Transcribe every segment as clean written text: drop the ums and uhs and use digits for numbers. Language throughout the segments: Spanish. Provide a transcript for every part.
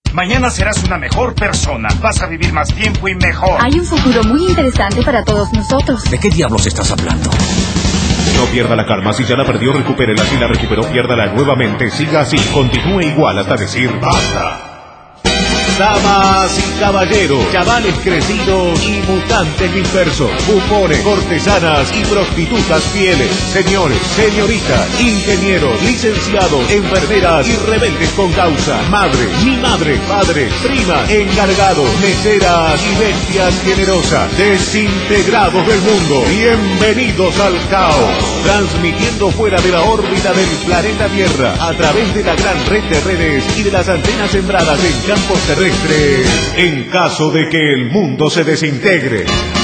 Mañana serás una mejor persona. Vas a vivir más tiempo y mejor. Hay un futuro muy interesante para todos nosotros. ¿De qué diablos estás hablando? No pierda la calma. Si ya la perdió, recupérela. Si la recuperó, piérdala nuevamente. Siga así. Continúe igual hasta decir basta. Damas y caballeros, chavales crecidos y mutantes dispersos, bufones, cortesanas y prostitutas fieles, señores, señoritas, ingenieros, licenciados, enfermeras y rebeldes con causa, madre, mi madre, padre, prima, encargados, meseras y bestias generosas, desintegrados del mundo, bienvenidos al caos, transmitiendo fuera de la órbita del planeta Tierra, a través de la gran red de redes y de las antenas sembradas en campos terrestres, en caso de que el mundo se desintegre.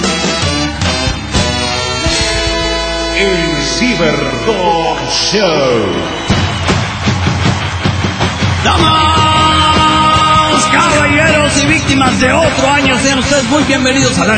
El Ciberdog Show. Damas, caballeros y víctimas de otro año, sean ustedes muy bienvenidos a la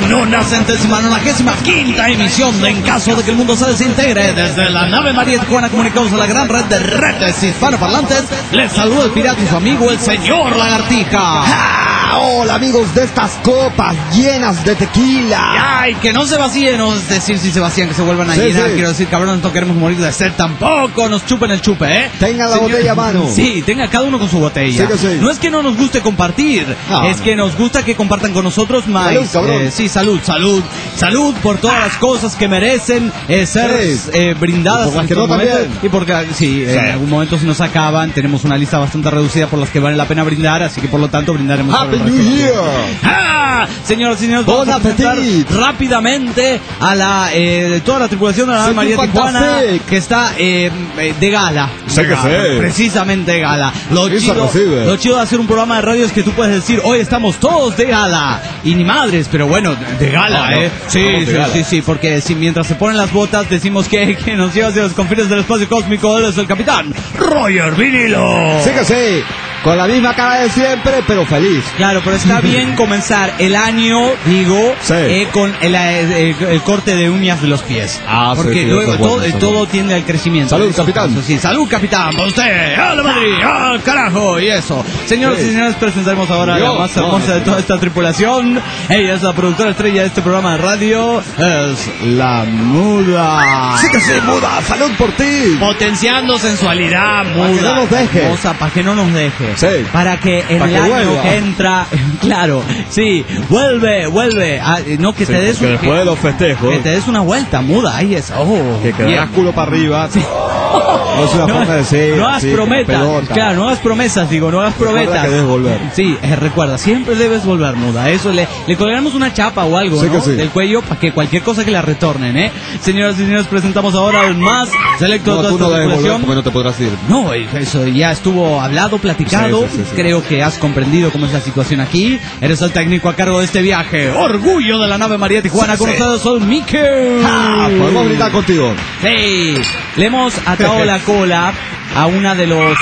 95ª emisión de En Caso de que el Mundo se Desintegre. Desde la nave María Tijuana comunicamos a la gran red de redes hispanoparlantes. Les saluda el pirata y su amigo el señor Lagartija. Hola amigos de estas copas llenas de tequila. Ay, que no se vacíen, no es decir si se vacían, que se vuelvan a llenar. Quiero decir, cabrón, no queremos morir de sed tampoco. Nos chupen el chupe, Tenga la botella a mano. Sí, tenga cada uno con su botella. Sí. No es que no nos guste compartir, es que nos gusta que compartan con nosotros más. Salud, cabrón. Sí, salud por todas las cosas que merecen ser brindadas. Por las que no también. Y porque en algún momento si nos acaban, tenemos una lista bastante reducida por las que vale la pena brindar, así que por lo tanto brindaremos. Happy New Year. Señoras y señores, Bon vamos a presentar appetit. rápidamente a toda la tripulación de la nave María Tijuana, que está de gala. Precisamente de gala. Lo chido de hacer un programa de radio es que tú puedes decir, hoy estamos todos de gala. Y ni madres, pero bueno, de gala, Sí, porque si mientras se ponen las botas decimos que nos lleva hacia los confines del espacio cósmico, él es el capitán Roger Vinilo. Sí. Con la misma cara de siempre, pero feliz. Claro, pero está bien comenzar el año, con el corte de uñas de los pies. Porque luego todo tiende al crecimiento. Salud, capitán. Sí, salud, capitán. Para usted. ¡A la Madrid! ¡Al carajo! Y eso. Señoras y señores, presentaremos ahora a la más hermosa de toda esta tripulación. Ella es la productora estrella de este programa de radio. Es la Muda. Sí, Muda. Salud por ti. Potenciando sensualidad, Muda. Para que no nos deje. Hermosa, para que no nos deje. Sí. Para que en el año que entra, claro, vuelve, no que te des que después de los festejos, que te des una vuelta, Muda, ahí es, que quedas culo para arriba. Sí. No es una forma de decir. No hagas promesas, claro, no hagas promesas, no hagas promesas. Que debes volver. Sí, recuerda, siempre debes volver, Muda. Eso le colgaremos una chapa o algo, ¿no? Del cuello para que cualquier cosa que la retornen, Señoras y señores, presentamos ahora al más selecto de toda esta tripulación. Porque no te podrás ir. No, eso ya estuvo hablado, platicado. Creo que has comprendido cómo es la situación aquí. Eres el técnico a cargo de este viaje. Orgullo de la nave María Tijuana. Con ustedes son Mickey. Podemos brindar contigo. Sí. Le hemos atado la cola a una de los...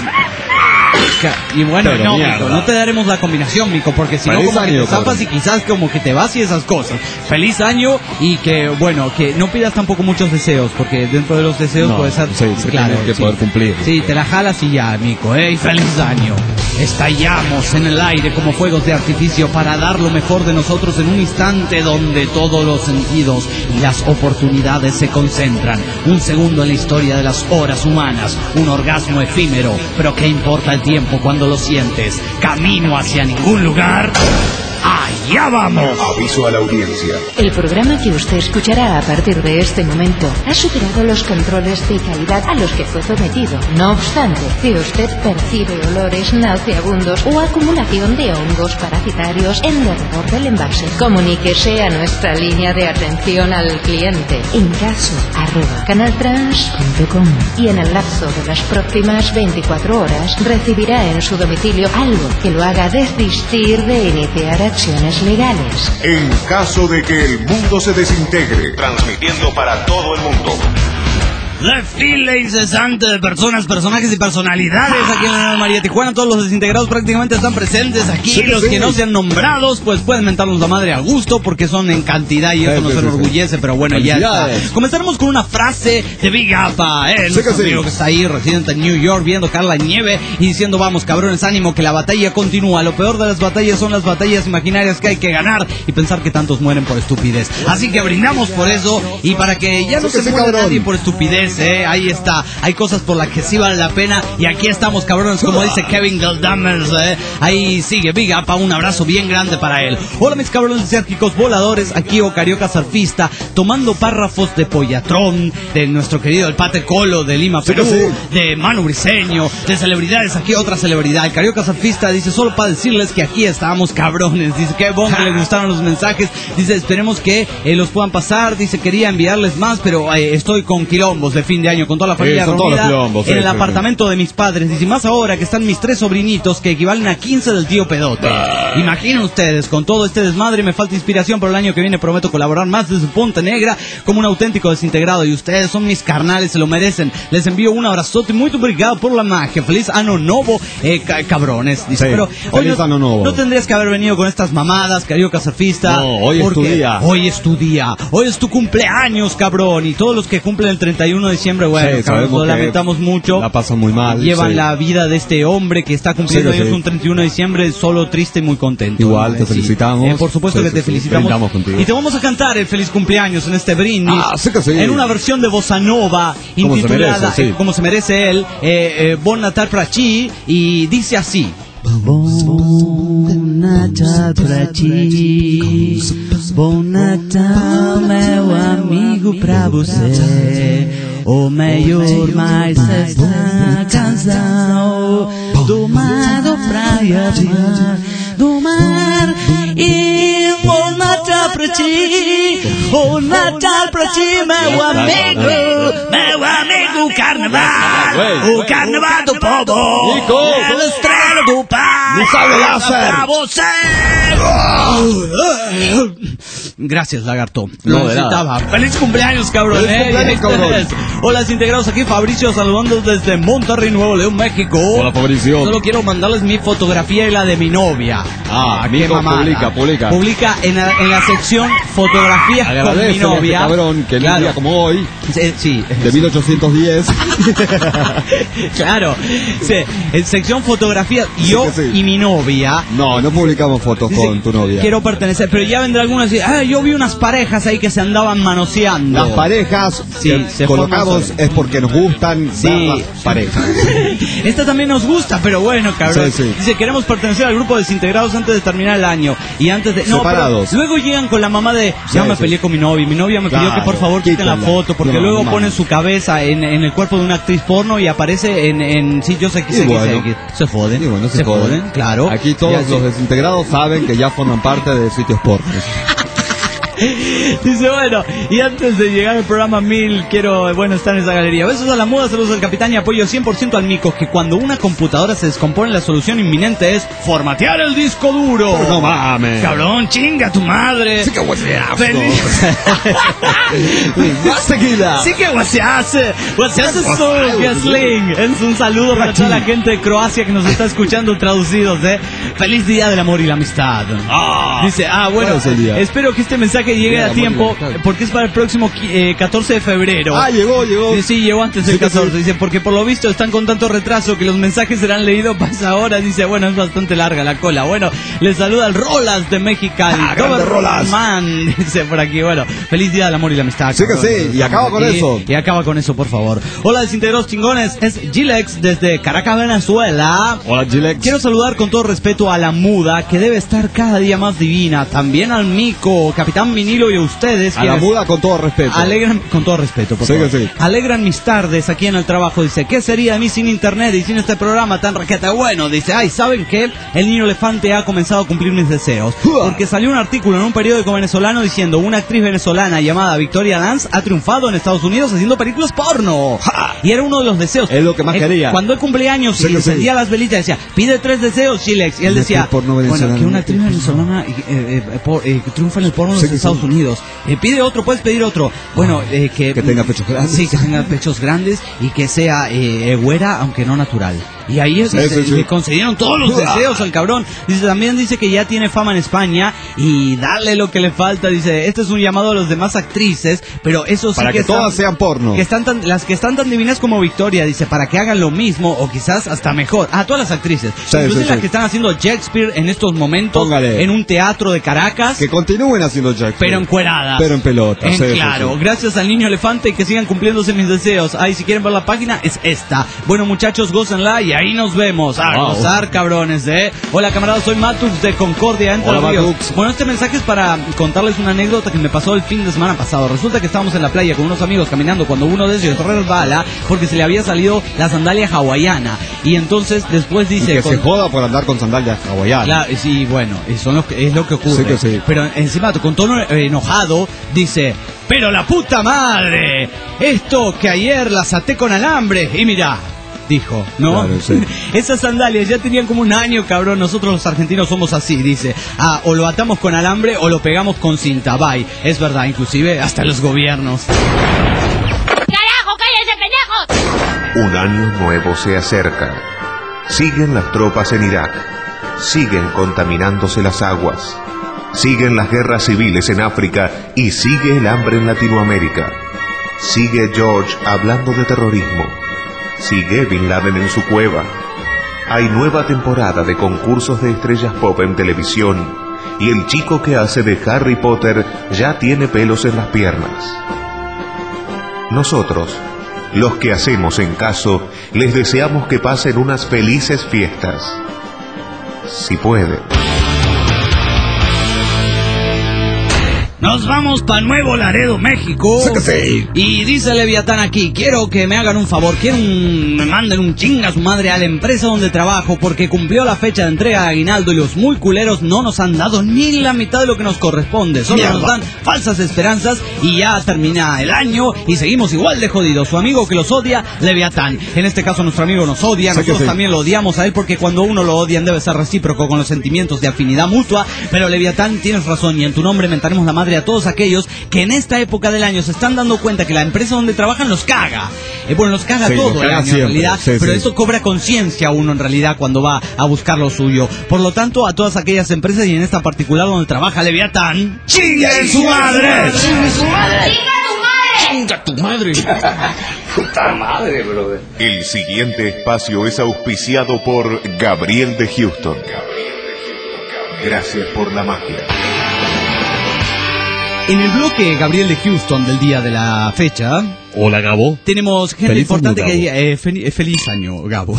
Y bueno, pero no, mierda. Mico, no te daremos la combinación, Mico, porque si no como que te zapas y quizás como que te vas y esas cosas. Feliz año y que, bueno, que no pidas tampoco muchos deseos, porque dentro de los deseos puede ser... claro, que poder cumplir. Sí, te la jalas y ya, Mico, y feliz año. Estallamos en el aire como fuegos de artificio para dar lo mejor de nosotros en un instante donde todos los sentidos y las oportunidades se concentran. Un segundo en la historia de las horas humanas, un orgasmo efímero, pero ¿qué importa el tiempo cuando lo sientes? Camino hacia ningún lugar. ¡Allá vamos! Aviso a la audiencia. El programa que usted escuchará a partir de este momento ha superado los controles de calidad a los que fue sometido. No obstante, si usted percibe olores nauseabundos o acumulación de hongos parasitarios en derredor del envase, comuníquese a nuestra línea de atención al cliente encaso@canaltrans.com y en el lapso de las próximas 24 horas recibirá en su domicilio algo que lo haga desistir de iniciar acciones legales. En caso de que el mundo se desintegre, transmitiendo para todo el mundo. desfile incesante de personas, personajes y personalidades aquí en la María Tijuana. Todos los desintegrados prácticamente están presentes aquí. Sí, los que no sean nombrados, pues pueden mentarnos la madre a gusto porque son en cantidad y eso nos enorgullece, pero bueno, ya está. Comenzaremos con una frase de Big Apa, nuestro amigo que está ahí, residente en New York, viendo caer la nieve y diciendo: vamos, cabrones, ánimo, que la batalla continúa. Lo peor de las batallas son las batallas imaginarias que hay que ganar y pensar que tantos mueren por estupidez. Así que brindamos por eso y para que ya no se muera nadie por estupidez, ahí está. Hay cosas por las que sí vale la pena y aquí estamos, cabrones, como dice Kevin Goldamers, ahí sigue Big Apa, un abrazo bien grande para él. Hola mis cabrones desérgicos voladores, aquí o Carioca Surfista, tomando párrafos de Pollatrón, de nuestro querido el Pate Colo de Lima, Perú, de Manu Briseño, de celebridades, aquí otra celebridad. El Carioca Surfista dice: solo para decirles que aquí estamos, cabrones. Dice que bon, que les gustaron los mensajes. Dice: esperemos que los puedan pasar. Dice: quería enviarles más, pero estoy con quilombos de fin de año, con toda la familia reunida en el apartamento de mis padres. Dice: más ahora que están mis 3 sobrinitos que equivalen a 15 del tío Pedote. Imaginen ustedes, con todo este desmadre me falta inspiración, pero el año que viene prometo colaborar más desde Punta Negra como un auténtico desintegrado y ustedes son mis carnales, se lo merecen. Les envío un abrazote, muy obrigado por la magia. Feliz Año Nuevo, cabrones. Dice, pero hoy no tendrías que haber venido con estas mamadas, Carioca Surfista. No, hoy es tu día. Hoy es tu día. Hoy es tu cumpleaños, cabrón. Y todos los que cumplen el 31 de diciembre, bueno, cabrón, lo lamentamos mucho. La pasan muy mal. Llevan la vida de este hombre que está cumpliendo años un 31 de diciembre, solo triste y muy contento. Igual, te felicitamos. Por supuesto que te felicitamos. Y te vamos a cantar el feliz cumpleaños en este brindis. En una versión de Bossa Nova, intitulada como se merece él, Bon Natal pra ti, y dice así: Bon Natal pra ti, Bon Natal, meu amigo, pra você. O melhor, mais esta canção do mar, do praia, do mar. E Bon Natal pra ti, Bon Natal pra ti, meu amigo, o carnaval do povo, a estrela do pai, pra você. Gracias, lagarto. Lo necesitaba. ¡Feliz cumpleaños, cabrón! Hola, desintegrados, aquí Fabricio saludando desde Monterrey, Nuevo León, México. Hola, Fabricio. Solo quiero mandarles mi fotografía y la de mi novia. Amigo, publica. Publica en la sección fotografía con mi novia. Cabrón, que un día como hoy, sí, de 1810. Claro, sí, en sección fotografía, yo y mi novia. No publicamos fotos con tu novia. Quiero pertenecer, pero ya vendrá algunos y yo vi unas parejas ahí que se andaban manoseando. Las parejas que colocamos es porque nos gustan las parejas. Esta también nos gusta, pero bueno, cabrón. Dice: queremos pertenecer al grupo Desintegrados antes de terminar el año. Y antes de... Separados. Luego llegan con la mamá de... me peleé con mi novia. Mi novia me pidió que por favor quiten la foto, porque luego ponen su cabeza en el cuerpo de una actriz porno y aparece en sitios X. Se joden. Se joden, claro. Aquí todos los desintegrados saben que ya forman parte de sitios porno. Dice: bueno, y antes de llegar al programa 1000 quiero, estar en esa galería. Besos a la muda, saludos al capitán y apoyo 100% al Mico, que cuando una computadora se descompone la solución inminente es formatear el disco duro. No mames. Cabrón, chinga tu madre. Sí que guaseazo. Más tequila. Sí que guaseazo. Guaseazo es Sling. Es un saludo para toda la gente de Croacia que nos está escuchando traducidos, Feliz Día del Amor y la Amistad. Dice: bueno, espero que este mensaje llegue a tiempo, porque es para el próximo 14 de febrero. Llegó. Sí, llegó antes del 14. Dice: porque por lo visto están con tanto retraso que los mensajes serán leídos para ahora. Dice: bueno, es bastante larga la cola. Bueno, les saluda el Rolas de Mexicali. Rolas. Man, dice por aquí. Bueno, feliz Día del Amor y la Amistad. Sí, y acaba con eso. Y acaba con eso, por favor. Hola, desintegrados chingones. Es Gilex desde Caracas, Venezuela. Hola, Gilex. Quiero saludar con todo respeto a la muda, que debe estar cada día más divina. También al Mico, Capitán Vinilo, y a ustedes. A la muda con todo respeto. Con todo respeto, por favor. Alegran mis tardes aquí en el trabajo. Dice: ¿qué sería de mí sin internet y sin este programa tan raqueta bueno? Dice: ¿saben qué? El niño elefante ha comenzado a cumplir mis deseos. Porque salió un artículo en un periódico venezolano diciendo: una actriz venezolana llamada Victoria Dance ha triunfado en Estados Unidos haciendo películas porno. Y era uno de los deseos. Es lo que más quería. Cuando el cumpleaños y encendía las velitas, decía: pide 3 deseos, Chilex. Y él decía: que una actriz venezolana triunfa en el porno en los Estados Estados Unidos. Pide otro, puedes pedir otro. Bueno, que tenga pechos grandes. Sí, que tenga pechos grandes y que sea güera, aunque no natural. Y ahí le concedieron todos los deseos al cabrón. También dice que ya tiene fama en España y darle lo que le falta. Dice, este es un llamado a los demás actrices, pero eso sí para que todas sean porno. Las que están tan divinas como Victoria, dice, para que hagan lo mismo o quizás hasta mejor. Todas las actrices. Incluso las que están haciendo Shakespeare en estos momentos. Póngale. En un teatro de Caracas. Que continúen haciendo Shakespeare. Pero encueradas. Pero en pelotas. Claro, gracias al niño elefante y que sigan cumpliéndose mis deseos. Si quieren ver la página, es esta. Bueno, muchachos, gócenla y ahí nos vemos. A gozar, cabrones, Hola, camaradas, soy Matux de Concordia, Entre Ríos. Bueno, este mensaje es para contarles una anécdota que me pasó el fin de semana pasado. Resulta que estábamos en la playa con unos amigos caminando cuando uno de ellos resbala porque se le había salido la sandalia hawaiana. Y entonces después dice... Y que se joda por andar con sandalias hawaianas. Claro, sí, bueno, es lo que ocurre. Sí que sí. Pero encima, con tono enojado, dice... ¡Pero la puta madre! Esto que ayer las até con alambre y mira... Dijo, ¿no? Claro, sí. Esas sandalias ya tenían como un año, cabrón. Nosotros los argentinos somos así, dice. O lo atamos con alambre o lo pegamos con cinta. Bye. Es verdad, inclusive hasta los gobiernos. ¡Carajo, cállense, pendejos! Un año nuevo se acerca. Siguen las tropas en Irak. Siguen contaminándose las aguas. Siguen las guerras civiles en África y sigue el hambre en Latinoamérica. Sigue George hablando de terrorismo. Sigue Bin Laden en su cueva. Hay nueva temporada de concursos de estrellas pop en televisión y el chico que hace de Harry Potter ya tiene pelos en las piernas. Nosotros, los que hacemos en caso, les deseamos que pasen unas felices fiestas. Si pueden. Nos vamos para Nuevo Laredo, México. Sí. Y dice Leviatán aquí, quiero que me hagan un favor, me manden un chinga a su madre a la empresa donde trabajo porque cumplió la fecha de entrega de aguinaldo y los muy culeros no nos han dado ni la mitad de lo que nos corresponde. Solo nos dan falsas esperanzas y ya termina el año y seguimos igual de jodidos. Su amigo que los odia, Leviatán. En este caso nuestro amigo nos odia, nosotros también lo odiamos a él porque cuando uno lo odian debe ser recíproco con los sentimientos de afinidad mutua. Pero Leviatán, tienes razón y en tu nombre mentaremos la madre a todos aquellos que en esta época del año se están dando cuenta que la empresa donde trabajan los caga. Bueno, los caga todo el año siempre, en realidad, pero eso cobra conciencia uno en realidad cuando va a buscar lo suyo. Por lo tanto, a todas aquellas empresas y en esta particular donde trabaja Leviatán, ¡chingue su madre! ¡Chingue su madre! ¡Chinga tu madre! Puta madre, brother. El siguiente espacio es auspiciado por Gabriel de Houston. Gracias por la magia. En el bloque Gabriel de Houston del día de la fecha... Hola, Gabo. Tenemos gente feliz importante año, que... feliz año, Gabo.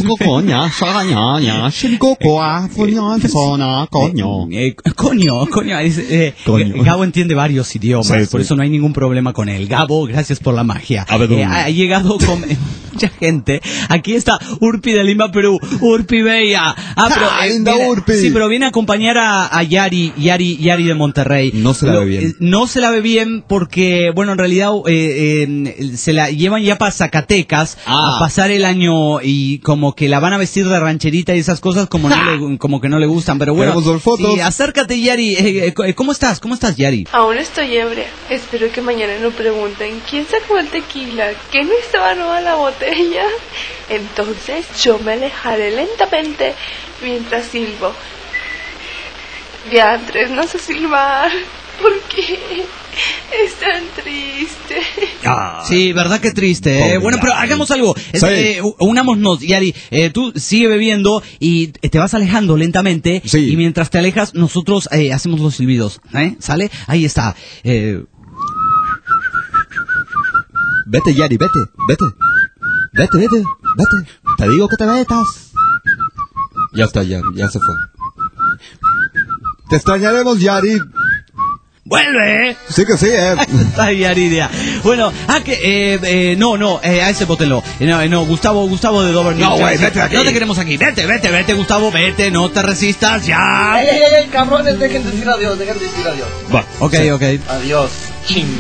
Coño. Gabo entiende varios idiomas, por eso no hay ningún problema con él. Gabo, gracias por la magia. Ha llegado con... mucha gente. Aquí está Urpi de Lima, Perú. Urpi Bella. Urpi. Sí, pero viene a acompañar a Yari de Monterrey. No se la ve bien. No se la ve bien porque, bueno, en realidad se la llevan ya para Zacatecas a pasar el año y como que la van a vestir de rancherita y esas cosas como que no le gustan. Pero bueno, sí, acércate, Yari. ¿Cómo estás? ¿Cómo estás, Yari? Aún estoy ebria. Espero que mañana no pregunten ¿quién sacó el tequila? ¿Que no estaba nueva la botella? Entonces yo me alejaré lentamente mientras silbo. Diantres, no sé silbar. ¿Por qué? Es tan triste. Sí, verdad que triste, Bueno, pero hagamos algo. Unámonos, Yari. Tú sigue bebiendo y te vas alejando lentamente. Sí. Y mientras te alejas, nosotros hacemos los silbidos. ¿Sale? Ahí está. Vete, Yari, vete. Vete. Te digo que te metas. Ya está, ya se fue. Te extrañaremos, Yari. ¡Vuelve! Sí que sí, Está Yaridia. Bueno, a ese bótelo. No, Gustavo de Dover. No, güey, vete aquí. No te queremos aquí. Vete, Gustavo, vete, no te resistas, ya. Cabrones, dejen de decir adiós. Va. Ok. Adiós, chinguen.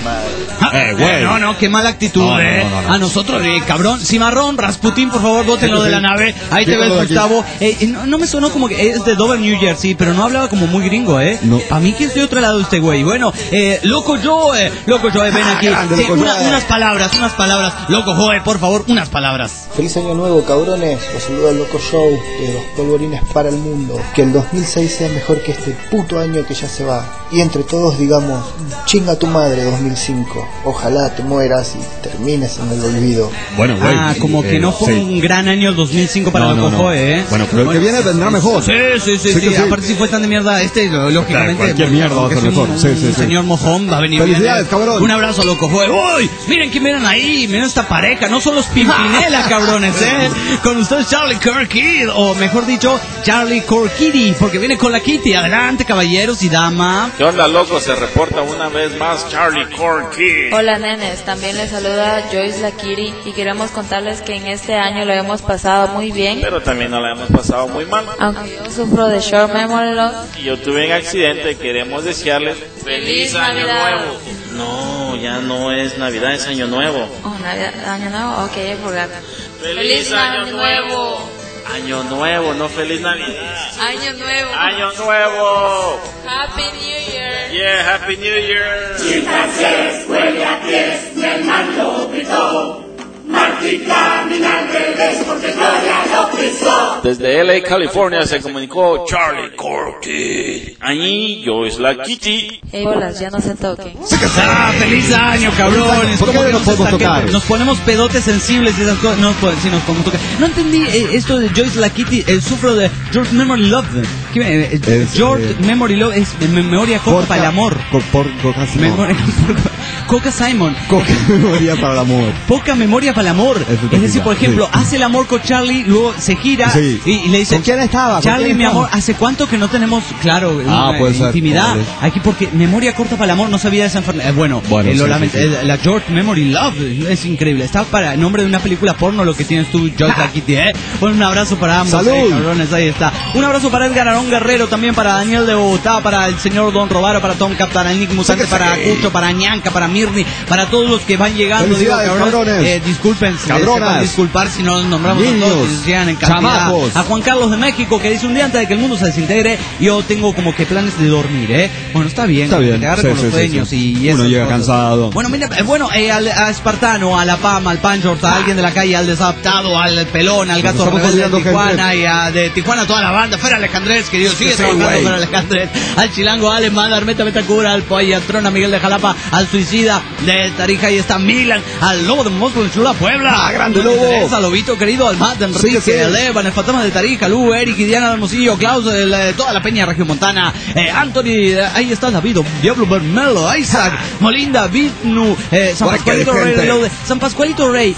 madre. No, qué mala actitud, No. A nosotros, cabrón. Cimarrón, Rasputín, por favor, bótenlo de la nave. Ahí te ves, Gustavo. No me sonó como que es de Dover, New Jersey, pero no hablaba como muy gringo, No. A mí que estoy otro lado de este güey. Bueno, Loco Joe, ven aquí. Grande, Sí, Loco Joe. unas palabras. Loco Joe, por favor, unas palabras. Feliz año nuevo, cabrones. Os saluda el Loco Show de los polvorines para el mundo. Que el 2006 sea mejor que este puto año que ya se va. Y entre todos digamos, chinga tu madre 2005. Ojalá te mueras y termines en el olvido. Bueno, güey. Como que no fue un gran año el 2005 para Loco Joe, Bueno, pero el que viene vendrá mejor. Sí. Aparte si fue tan de mierda, lógicamente. Cualquier mierda va a ser mejor. Un señor mojón va a venir. Felicidades, cabrón. Un abrazo, Loco Joe. ¡Uy! Miren quién miran ahí. Miren esta pareja. No son los Pimpinela, cabrones, Con ustedes Charlie Kirkid, o mejor dicho, Charlie Corkitty, porque viene con la Kitty. Adelante, caballeros y dama. ¿Qué onda, loco? Se reporta una vez más Charlie Corky. Hola nenes, también les saluda Joyce la Kiri y queremos contarles que en este año lo hemos pasado muy bien. Pero también nos la hemos pasado muy mal. Aunque yo sufro de short memory loss. Y yo tuve un accidente, queremos desearles ¡Feliz Navidad! No, ya no es Navidad, es Año Nuevo. Oh, Navidad, año nuevo, ok, I forgot. ¡Feliz Año Nuevo! Año Nuevo, no Feliz Navidad. Año nuevo. Año Nuevo. Happy New Year. Yeah, Happy New Year. Si el francés huele a pies y el mando pitó, Martín camina al revés porque Gloria lo pisó. Desde LA, California se comunicó Charlie Corky. Ahí Joyce la Kitty. Hey, bolas, ya no se toquen. ¡Feliz año, cabrones! ¿Por qué no nos podemos tocar? Nos ponemos pedotes sensibles y esas cosas. No, sí nos podemos tocar. No entendí esto de Joyce la Kitty. Sufro de George Memory Love. George Memory Love es memoria corta para el amor. Coca Simon. Coca memoria para el amor. Poca memoria para el amor. Es decir, por ejemplo, hace el amor con Charlie, luego se gira y le dice: ¿con quién estaba? Charlie, mi amor, ¿hace cuánto que no tenemos, claro, intimidad? Aquí porque memoria corta para el amor, no sabía de esa enfermedad. Bueno, lo lamento. La George Memory Love es increíble. Está para el nombre de una película porno lo que tienes tú, George la Kitty, Bueno, un abrazo para ambos. ¡Salud! Cabrones, ahí está. Un abrazo para Edgar Arón Guerrero, también para Daniel de Bogotá, para el señor Don Robaro, para Tom Cap, para el Nick Mutante, para Cucho, para Ñanca, para Mirni, para todos los que van llegando. Digo, cabrones. Disculpen, disculpar si no los nombramos niños, a todos, si sean en cantidad. chamacos. A Juan Carlos de México, que dice: un día antes de que el mundo se desintegre, yo tengo como que planes de dormir, Bueno, está bien. Te agarra con los sueños y eso. Uno llega cansado. Bueno, mira, a Espartano, a La Pama, al Pancho, a alguien de la calle, al Desadaptado, al Pelón, al Gato Rebelde de Tijuana, y de Tijuana toda la banda, Fer Alejandrés, que Dios sigue trabajando Fer Alejandrés, al Chilango Alemán, al Meta Metacura, al Poyatrón, a Miguel de Jalapa, al Suicida de Tarija, y está Milan, al Lobo de Moscú, Chula Puebla, grande Lobo, al Lobito querido, al Matt Enrique, al Evan, el Fantasma de Tarija, Lu, Eric y Diana Hermosillo, Klaus, toda la Peña Regiomontana, Anthony, ahí está David, Diablo Bermelo, Isaac, Molinda, Vitnu, San Pascualito Rey.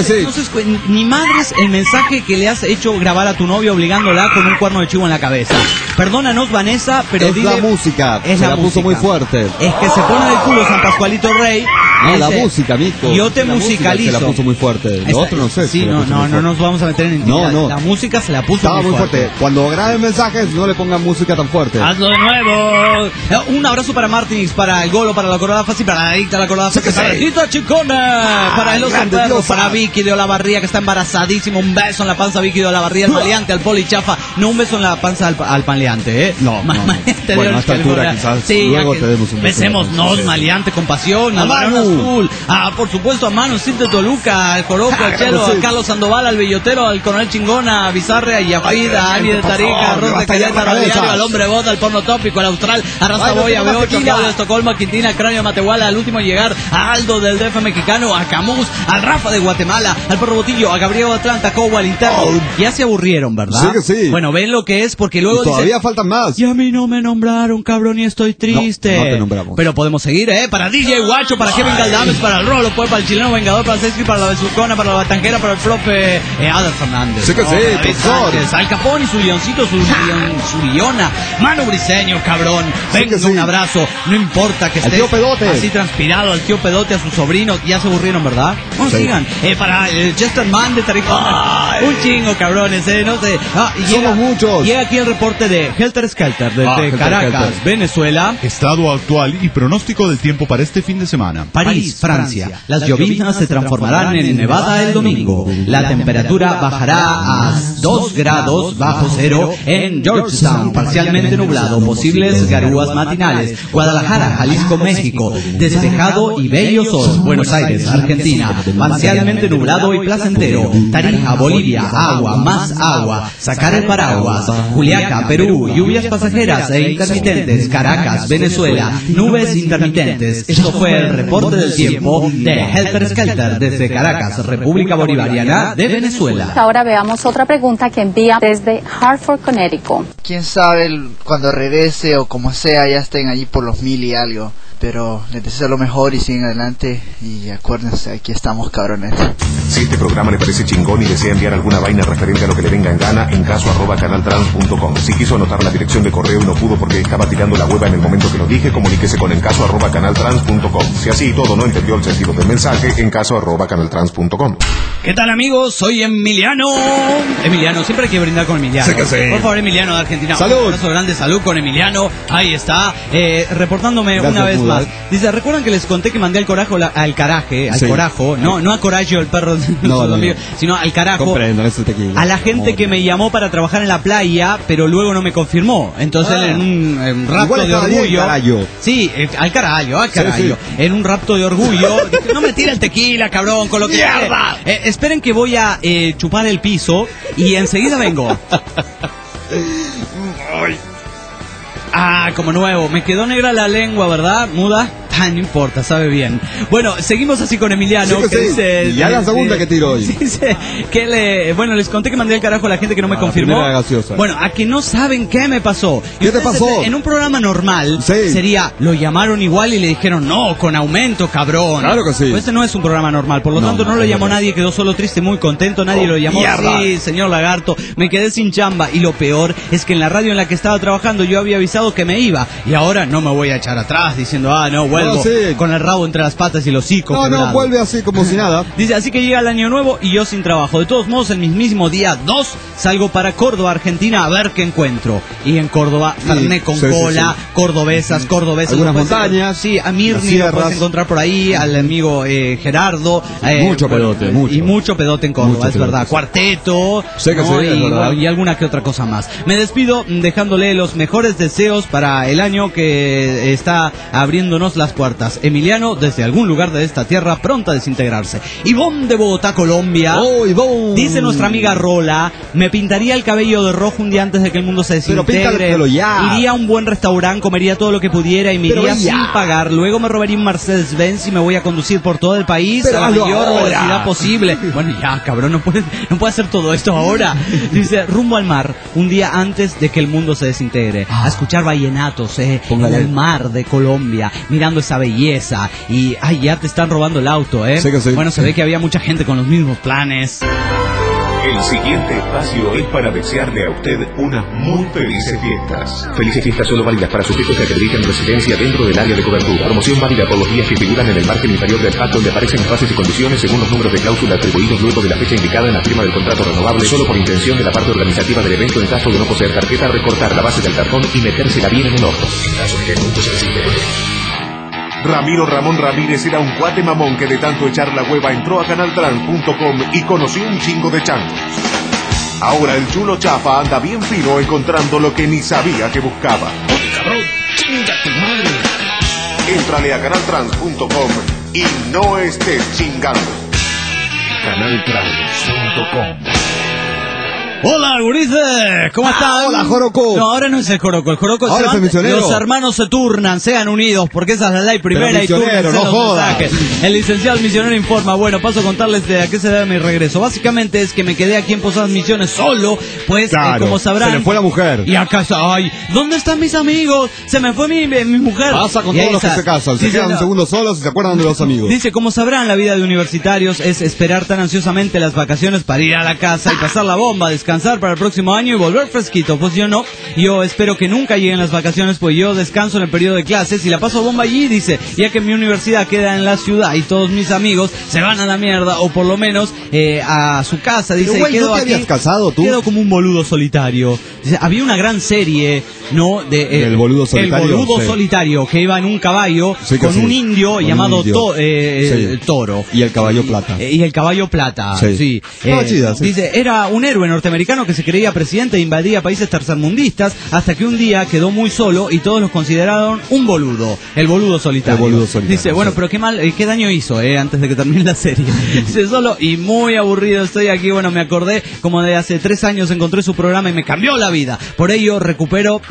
Ni madres el mensaje que le has hecho grabar a tu novia obligándola con un cuerno de chivo en la cabeza. Perdónanos, Vanessa, pero es la música, se la puso muy fuerte. Es que se pone del culo San Pascualito Rey. No, la música, mijo. Yo te musicalizo. Se la puso muy fuerte. Lo otro no sé. Sí, no nos vamos a meter en intimidad. No. La música se la puso muy fuerte. Cuando graben mensajes, no le pongan música tan fuerte. Hazlo de nuevo. Un abrazo para Martins, para el Golo, para la Corona Fácil, para la Adicta, la Corona Fácil, para Tita Chicona, para el Oso Perro, para Vicky de Olavarría, que está embarazadísimo. Un beso en la panza, Vicky de Olavarría, al maleante, al Poli Chafa. No un beso en la panza al maleante, No. Bueno, a esta altura quizás luego te demos un beso. Besémonos, maleante, con pasión, al Barón Azul. Por supuesto, a Manu, Cinta de Toluca, al Coroco, al Chelo, a Carlos Sandoval, al Bellotero, al Coronel Chingona, a Bizarre, a Yafid, a Ani de Tarija, a Ros de Caleta, a Diario, al Hombre Bot, al Porno Tópico, al Austral, a Raza Boya, a B8, a Claudio Estocolmo, a Quintina, a Cráneo Matehuala, al último llegar, a Aldo del DF mexicano, a Camus, al Rafa de Guatemala, al Perro Botillo, a Gabriel de Atlanta, a Cobo, al Interno. Ya se aburrieron, ¿verdad? Sí. Bueno, ven lo que es, porque luego todavía faltan más. Y a mí no me nombraron, cabrón, y estoy triste. No te nombramos. Pero podemos seguir, para DJ Guacho, para Kevin Galdames, para el Rolo, pues, para el chileno Vengador, para Sesky, para la Besucona, para la Batanquera, para el profe Adel Fernández. Sí que sí, profesor. Al Capón y su leoncito, su leona. Manu Briseño, cabrón. Venga, sí, un abrazo. No importa que esté así transpirado, al tío Pedote, a sus sobrinos. Ya se aburrieron, ¿verdad? No sigan. Para el Chesterman de Tarija. Un chingo, cabrones, no sé. Somos muchos. Llega aquí el reporte de Helter Skelter desde Caracas, Venezuela. Estado actual y pronóstico del tiempo para este fin de semana. París, Francia. Las lloviznas se transformarán en nevada el domingo. La temperatura bajará a 2 grados bajo cero en Georgetown, parcialmente nublado, posibles garúas matinales. Guadalajara, Jalisco, México, despejado y bello sol. Buenos Aires, Argentina, parcialmente nublado y placentero. Tarija, Bolivia, agua, más agua. Sacar el paraguas. Juliaca, Perú, lluvias pasajeras e intermitentes. Caracas, Venezuela, nubes intermitentes. Esto fue el reporte del tiempo de Helter Skelter desde Caracas, República Bolivariana de Venezuela. Ahora veamos otra pregunta que envía desde Hartford, Connecticut. Quién sabe cuando regrese o como sea ya estén allí por los 1000 y algo. Pero les deseo lo mejor y siguen adelante. Y acuérdense, aquí estamos, cabrones. Si este programa le parece chingón y desea enviar alguna vaina referente a lo que le venga en gana, en caso@canaltrans.com. Si quiso anotar la dirección de correo y no pudo porque estaba tirando la hueva en el momento que lo dije, comuníquese con encaso@canaltrans.com. Si así y todo no entendió el sentido del mensaje, encaso@canaltrans.com. ¿Qué tal, amigos? Soy Emiliano. Emiliano, siempre hay que brindar con Emiliano. Sí que sí. Por favor, Emiliano de Argentina. Salud. Un abrazo grande, salud con Emiliano. Ahí está, reportándome. Gracias, una vez más. Dice, ¿recuerdan que les conté que mandé al corajo, al corajo? No a Coraggio, el perro de los amigos, sino al carajo. Comprendo, eso tequila. A la gente que me llamó para trabajar en la playa, pero luego no me confirmó. Entonces, en un rapto de orgullo. Sí, al carajo. Sí. En un rapto de orgullo. Dije, no me tira el tequila, cabrón, con lo que ¡mierda! Esperen que voy a chupar el piso y enseguida vengo. Como nuevo. Me quedó negra la lengua, ¿verdad? Muda. No importa, sabe bien. Bueno, seguimos así con Emiliano. Sí, que dice, ya la segunda que tiro hoy. Dice que bueno, les conté que mandé al carajo a la gente que no me confirmó. Bueno, a que no saben qué me pasó. ¿Qué te pasó? En un programa normal sería, lo llamaron igual y le dijeron, no, con aumento, cabrón. Claro que sí. Pues este no es un programa normal, por lo tanto no lo llamó nadie, quedó solo triste, muy contento, nadie lo llamó. Mierda. Sí, señor Lagarto, me quedé sin chamba. Y lo peor es que en la radio en la que estaba trabajando yo había avisado que me iba. Y ahora no me voy a echar atrás diciendo, no, vuelvo. Con el rabo entre las patas y los hocico. No, vuelve así como si nada. Dice, así que llega el año nuevo y yo sin trabajo. De todos modos, el mismísimo día 2 salgo para Córdoba, Argentina, a ver qué encuentro. Y en Córdoba, carné con cola, cordobesas. Algunas montañas. Sí, a Mirni lo puedes encontrar por ahí, al amigo Gerardo. Mucho pedote. Y mucho pedote en Córdoba, es verdad. Cuarteto. Y alguna que otra cosa más. Me despido dejándole los mejores deseos para el año que está abriéndonos las puertas. Emiliano, desde algún lugar de esta tierra, pronta a desintegrarse. Ivonne de Bogotá, Colombia. Dice nuestra amiga Rola, me pintaría el cabello de rojo un día antes de que el mundo se desintegre. Iría a un buen restaurante, comería todo lo que pudiera y me iría sin pagar. Luego me robaría un Mercedes-Benz y me voy a conducir por todo el país a la mayor velocidad posible. Bueno, ya, cabrón, no puede hacer todo esto ahora. Dice, rumbo al mar, un día antes de que el mundo se desintegre. A escuchar vallenatos, en el mar de Colombia, mirando esa belleza. Y ya te están robando el auto, Sí que sí. Bueno, se ve que había mucha gente con los mismos planes. El siguiente espacio es para desearle a usted unas muy felices fiestas. Felices fiestas solo válidas para sujetos que acrediten residencia dentro del área de cobertura. Promoción válida por los días que figuran en el margen inferior del pack, donde aparecen espacios y condiciones según los números de cláusula atribuidos luego de la fecha indicada en la firma del contrato renovable, solo por intención de la parte organizativa del evento. En caso de no poseer tarjeta, recortar la base del cartón y metérsela bien en el orto. En caso de que el mundo se desintegre. Ramiro Ramón Ramírez era un cuate mamón que de tanto echar la hueva entró a canaltrans.com y conoció un chingo de changos. Ahora el chulo Chapa anda bien fino encontrando lo que ni sabía que buscaba. ¡Oye, cabrón! ¡Chinga tu madre! Éntrale a canaltrans.com y no estés chingando. canaltrans.com Hola, gurises, ¿cómo están? Hola, Joroco. No, ahora no es el Joroco, Ahora es el misionero. Los hermanos se turnan, sean unidos, porque esa es la ley primera y misionero, no los jodas. mensajes. El licenciado misionero informa. Bueno, paso a contarles de a qué se debe mi regreso. Básicamente es que me quedé aquí en Posadas Misiones solo, pues, Claro, como sabrán. se le fue la mujer. Y acá está, ay, ¿dónde están mis amigos? Se me fue mi mujer. Pasa con Y ahí todos los que está. se casan, se Dice, quedan un segundo solos y se acuerdan de los amigos. Dice, como sabrán, la vida de universitarios es esperar tan ansiosamente las vacaciones para ir a la casa y pasar la bomba, descansar para el próximo año y volver fresquito. Pues yo no, yo espero que nunca lleguen las vacaciones, pues yo descanso en el periodo de clases y la paso bomba allí, dice, ya que mi universidad queda en la ciudad y todos mis amigos se van a la mierda, o por lo menos a su casa, dice. Pero, güey, quedo ¿no te aquí, habías casado tú? Quedo como un boludo solitario. Dice, había una gran serie, ¿no? El boludo solitario. El boludo sí. solitario, que iba en un caballo Sí, que con sí. un indio Con un llamado indio. Sí. Toro. Y el caballo plata. Y el caballo plata, sí. Sí. Estaba chida, sí. Dice, era un héroe norteamericano que se creía presidente e invadía países tercermundistas, hasta que un día quedó muy solo y todos los consideraron un boludo, el boludo solitario. El boludo solitario, Dice, bueno, sí. pero qué mal, qué daño hizo, antes de que termine la serie. Dice, solo y muy aburrido estoy aquí. Bueno, me acordé como de hace 3 años encontré su programa y me cambió la vida. Por ello recupero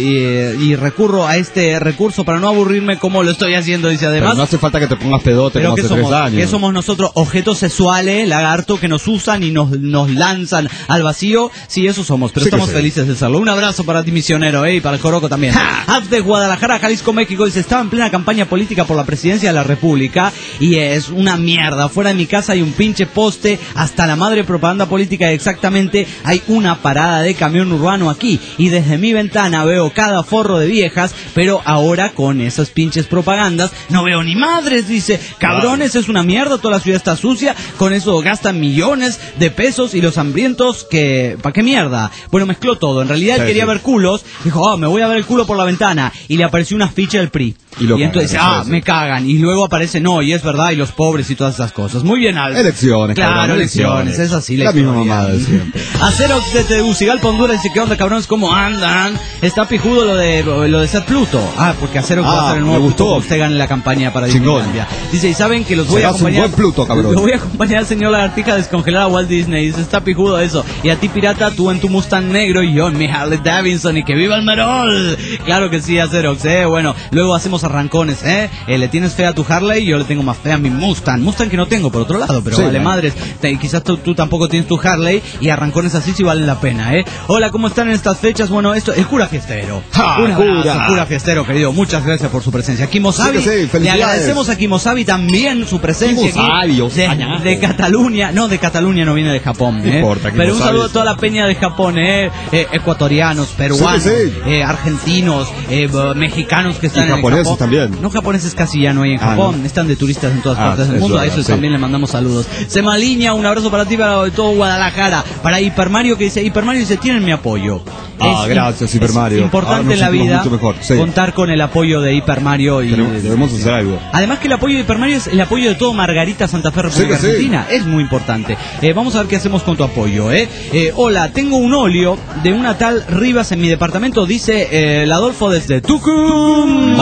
y recurro a este recurso para no aburrirme como lo estoy haciendo. Dice, además, Pero no hace falta que te pongas pedote pero como ¿qué hace 3 somos? años. ¿Qué somos nosotros? ¿Objetos sexuales, lagarto, que nos usan y nos lanzan al vacío? Sí, eso somos, pero Sí que estamos sí. felices de serlo. Un abrazo para ti, misionero, y para el Joroco también. Haz de Guadalajara, Jalisco, México, dice, estaba en plena campaña política por la presidencia de la República y es una mierda. Fuera de mi casa hay un pinche poste, hasta la madre propaganda política, exactamente, hay una parada de camión urbano aquí y desde mi ventana veo cada forro de viejas, pero ahora con esas pinches propagandas no veo ni madres, dice, cabrones, es una mierda, toda la ciudad está sucia, con eso gastan millones de pesos y los hambrientos, que ¿para qué mierda? Bueno, mezcló todo, en realidad él Sí, quería sí. ver culos, dijo, me voy a ver el culo por la ventana, y le apareció una ficha del PRI. Y lo entonces, cagan, sí, sí. me cagan, y luego aparece, no, y es verdad, y los pobres y todas esas cosas. Muy bien, Aldo. Elecciones, Claro, cabrón, elecciones, es así la misma historia. mamada de siempre. Acerox de Tegucigalpa, Honduras, dice, ¿qué onda, cabrones? ¿Cómo andan? Está pijudo lo de ser Pluto. Porque Acerox va a ser el nuevo me gustó. Pluto que usted gane la campaña para Chingón. Disneylandia. Dice, y saben que los voy a Serás un acompañar. buen Pluto, cabrón. Lo voy a acompañar al señor Lagartija a descongelar a Walt Disney. Dice, está pijudo eso. Y a ti, pirata, tú en tu Mustang negro y yo en mi Harley Davidson. Y que viva el Merol. Claro que sí, Acerox, Bueno, luego hacemos arrancones, Le tienes fe a tu Harley y yo le tengo más fe a mi Mustang. Mustang que no tengo, por otro lado, pero Sí, vale man. madres. Quizás tú tampoco tienes tu Harley y arrancones así sí valen la pena, Hola, ¿cómo están en estas fechas? Bueno, esto, el cura fiestero. Un abrazo, cura fiestero, querido. Muchas gracias por su presencia. Kimosabi, Sí que sí, le felicidades. agradecemos a Kimosabi también su presencia Kimosabi, aquí Osañajo. de Cataluña. No, de Cataluña no viene de Japón, No importa, Pero un Kimosabi saludo a es- toda la peña de Japón, ecuatorianos, peruanos, Sí que sí. argentinos, mexicanos que están Y en japoneses Japón. también. No, japoneses casi ya no hay en Ah, Japón. no. Están de turistas en todas partes del es mundo. A verdad, eso sí. también le mandamos saludos. Semaliña, un abrazo para ti, para todo Guadalajara. Para Hipermario, que dice, Hipermario dice, tienen mi apoyo. Gracias, Hipermario. Es importante Ahora nos en la sentimos vida mucho mejor, sí. contar con el apoyo de Hipermario. Y Debemos hacer algo. además que el apoyo de Hipermario es el apoyo de todo Margarita Santa Fe, República Sí que sí. Argentina. Es muy importante. Vamos a ver qué hacemos con tu apoyo, hola, tengo un óleo de una tal Rivas en mi departamento, dice el Adolfo desde Tucumán.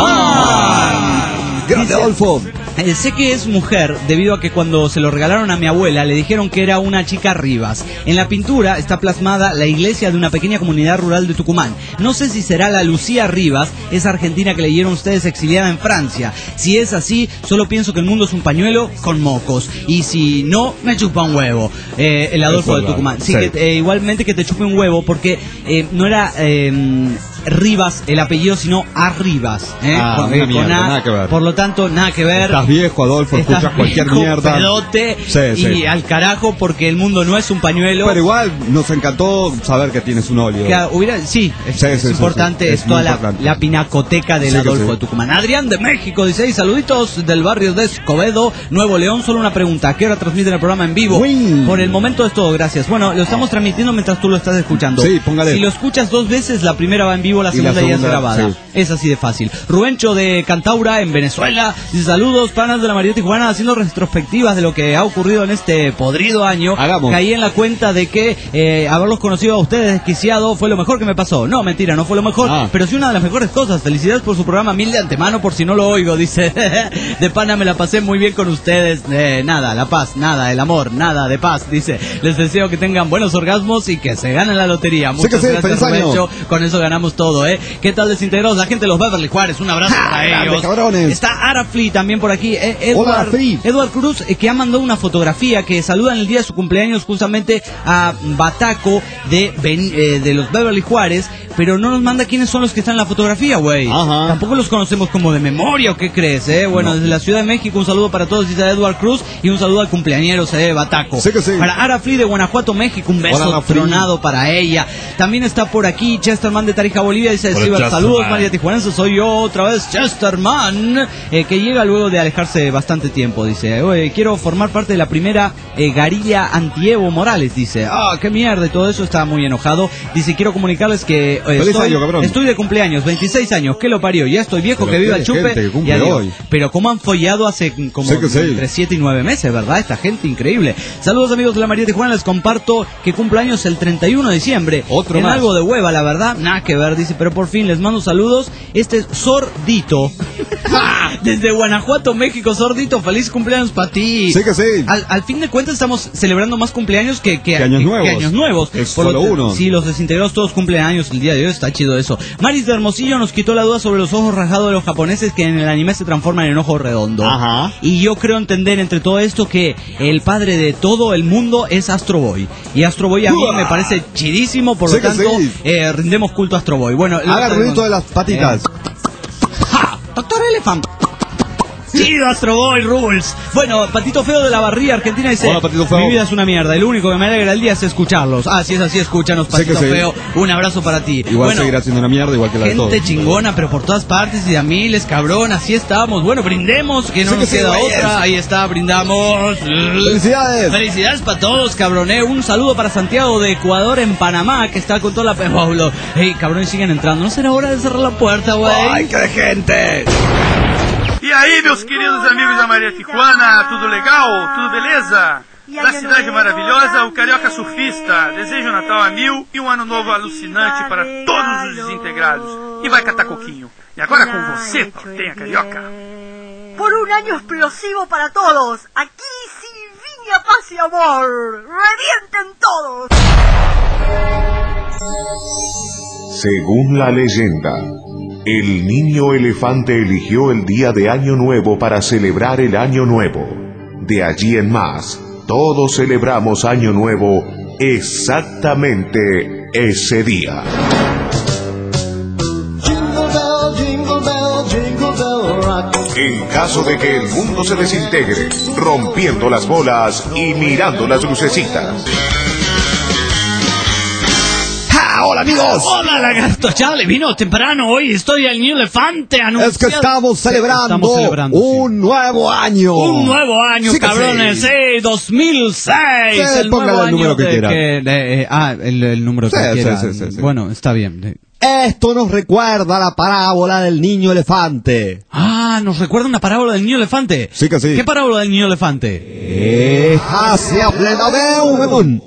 Grande, Adolfo. Sé que es mujer debido a que cuando se lo regalaron a mi abuela le dijeron que era una chica Rivas. En la pintura está plasmada la iglesia de una pequeña comunidad rural de Tucumán. No sé si será la Lucía Rivas, esa argentina que leyeron ustedes exiliada en Francia. Si es así, solo pienso que el mundo es un pañuelo con mocos. Y si no, me chupa un huevo. El Adolfo de Tucumán. Sí, Sí. que, igualmente que te chupe un huevo porque no era... Rivas el apellido, sino Arribas, Una mierda, nada que ver. por lo tanto, nada que ver. Estás viejo, Adolfo, Estás escuchas cualquier viejo, mierda. pedote, Sí, y sí. al carajo, porque el mundo no es un pañuelo. Pero igual nos encantó saber que tienes un óleo. Sí, es Sí, importante, sí, es es toda muy importante. la pinacoteca del Sí que Adolfo sí. de Tucumán. Adrián de México dice, "Hey, saluditos del barrio de Escobedo, Nuevo León, solo una pregunta, ¿a qué hora transmiten el programa en vivo? Uy. Por el momento es todo, gracias. Bueno, lo estamos transmitiendo mientras tú lo estás escuchando. Sí, póngale. Si lo escuchas 2 veces, la primera va en vivo, la Y la segunda ya es segunda, grabada. sí. Es así de fácil. Rubencho de Cantaura, en Venezuela, dice, saludos panas de la María Tijuana haciendo retrospectivas de lo que ha ocurrido en este podrido año. Hagamos. Caí en la cuenta de que haberlos conocido a ustedes desquiciado fue lo mejor que me pasó. No, mentira, no fue lo mejor, pero sí una de las mejores cosas. Felicidades por su programa, mil de antemano por si no lo oigo, dice. De pana me la pasé muy bien con ustedes. Nada, la paz, nada, el amor, nada de paz, dice. Les deseo que tengan buenos orgasmos y que se ganen la lotería. Muchas gracias, Rubencho. Con eso ganamos todo, ¿Qué tal, desintegrados? La gente de los Beverly Juárez, un abrazo para ellos. Cabrones. Está Arafli también por aquí. Hola, Arafli. Edward Cruz, que ha mandado una fotografía que saluda en el día de su cumpleaños justamente a Bataco de los Beverly Juárez, pero no nos manda quiénes son los que están en la fotografía, güey. Tampoco los conocemos como de memoria, ¿o qué crees, Bueno, desde la Ciudad de México, un saludo para todos, dice Edward Cruz, y un saludo al cumpleañero, Bataco. Sí que sí. Para Arafli de Guanajuato, México, un beso tronado para ella. También está por aquí Chesterman de Tarija, Bolivia, dice saludos, María Tijuanense, soy yo otra vez, Chesterman, que llega luego de alejarse bastante tiempo, dice, quiero formar parte de la primera guerrilla anti-Evo Morales, dice, qué mierda, y todo eso, está muy enojado, dice, quiero comunicarles que estoy de cumpleaños, 26 años, que lo parió, ya estoy viejo, que viva el chupe, y adiós. Pero como han follado hace como entre 7 y 9 meses, ¿verdad? Esta gente increíble. Saludos, amigos de la María Tijuana, les comparto que cumpleaños el 31 de diciembre. Otro más. Algo de hueva, la verdad, nada que ver, dice, pero por fin les mando saludos. Este es Sordito. Desde Guanajuato, México, Sordito, feliz cumpleaños para ti. Sí que sí. Al fin de cuentas estamos celebrando más cumpleaños que años nuevos. Es solo uno. Sí, los desintegrados todos cumplen años el día de hoy, está chido eso. Maris de Hermosillo nos quitó la duda sobre los ojos rajados de los japoneses que en el anime se transforman en ojos redondos. Y yo creo entender entre todo esto que el padre de todo el mundo es Astro Boy. Y Astro Boy a mí me parece chidísimo, por lo tanto rindemos culto a Astro Boy. Bueno, haga ruido de las patitas. Doctor Elefant. Chido, Astro Boy Rules. Bueno, Patito Feo de la Barría, Argentina, dice: hola, Patito Feo. Mi vida es una mierda, el único que me alegra el día es escucharlos. Si es así, escúchanos, Patito Feo. Un abrazo para ti. Igual seguirá siendo una mierda, igual que la de todos. Gente chingona, pero por todas partes y de a miles, cabrón, así estamos. Bueno, brindemos, que no nos queda otra. Ahí está, brindamos. ¡Felicidades! Felicidades para todos, cabrón. Un saludo para Santiago de Ecuador en Panamá, que está con toda la Pablo. Ey, cabrón, siguen entrando. ¿No será hora de cerrar la puerta, güey? ¡Ay, qué de gente! E aí, meus queridos amigos da Maria Tijuana, tudo legal? Tudo beleza? Da cidade maravilhosa, o Carioca Surfista deseja um Natal a mil e um Ano Novo alucinante para todos os desintegrados. E vai catar coquinho. E agora com você, Tortenha Carioca. Por un año explosivo para todos. Aquí sí viña, paz y amor. ¡Revienten todos! Según la leyenda, el niño elefante eligió el día de Año Nuevo para celebrar el Año Nuevo. De allí en más, todos celebramos Año Nuevo exactamente ese día. En caso de que el mundo se desintegre, rompiendo las bolas y mirando las lucecitas. ¡Hola, amigos! ¡Hola, lagarto! Chale, vino temprano hoy. Estoy al niño elefante anunciado. Es que estamos celebrando un nuevo año. Un nuevo año, sí, cabrones. Sí, 2006. Sí, el póngale nuevo el número año que quiera. El número que quiera. Sí. Bueno, está bien. Esto nos recuerda la parábola del niño elefante. ¿Nos recuerda una parábola del niño elefante? Sí que sí. ¿Qué parábola del niño elefante? Hacia pleno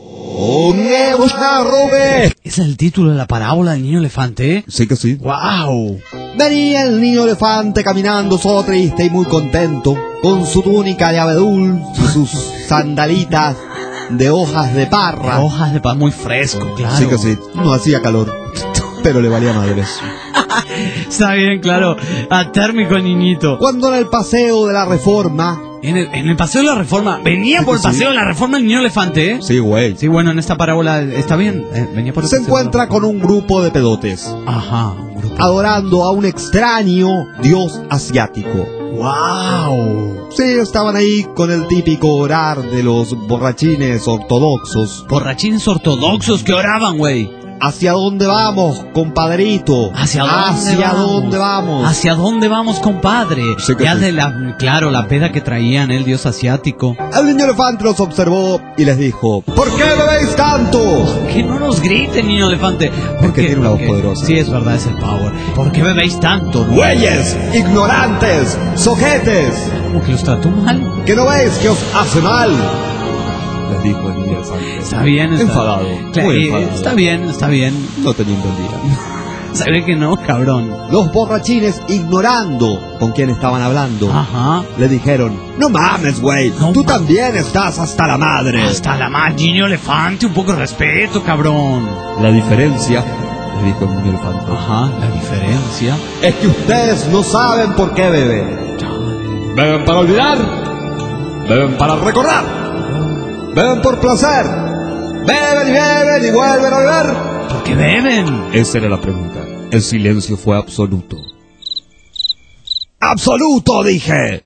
¿Es el título de la parábola del niño elefante? Sí que sí. ¡Wow! Venía el niño elefante caminando solo triste y muy contento, con su túnica de abedul y sus sandalitas de hojas de parra. Hojas de parra, muy fresco, claro. Sí que sí. No hacía calor, pero le valía madres. Está bien, claro. Térmico el niñito. Cuando en el paseo de la Reforma... En el paseo de la Reforma. Venía por el paseo de la Reforma el niño elefante, ¿eh? Sí, güey. Sí, bueno, en esta parábola está bien. Venía por el Se encuentra con un grupo de pedotes. Ajá, un grupo. Adorando a un extraño dios asiático. ¡Wow! Sí, estaban ahí con el típico orar de los borrachines ortodoxos. ¿Borrachines ortodoxos que oraban, güey? ¿Hacia dónde vamos, compadrito? ¿Hacia dónde vamos? ¿Hacia dónde vamos, compadre? Sí, ya sí. La peda que traían el dios asiático. El niño elefante los observó y les dijo: ¿por qué bebéis tanto? Que no nos griten, niño elefante. Porque tiene una voz poderosa. Sí, es verdad, es el power. ¿Por qué bebéis tanto? ¡Güeyes! ¡Ignorantes! ¡Sojetes! ¿Cómo que los trató mal? ¿Que no ves que os hace mal? Les dijo el niño elefante. Está bien, enfadado. Muy enfadado. Está bien. No teniendo el día. Se ve que no, cabrón. Los borrachines, ignorando con quién estaban hablando, le dijeron: no mames, güey, tú también estás hasta la madre. Hasta la madre, niño elefante, un poco de respeto, cabrón. La diferencia, le dijo el niño elefante, la diferencia es que ustedes no saben por qué beben. Beben para olvidar, beben para recordar, beben por placer, beben y beben y vuelven a beber. ¿Por qué beben? Esa era la pregunta. El silencio fue absoluto. ¡Absoluto, dije!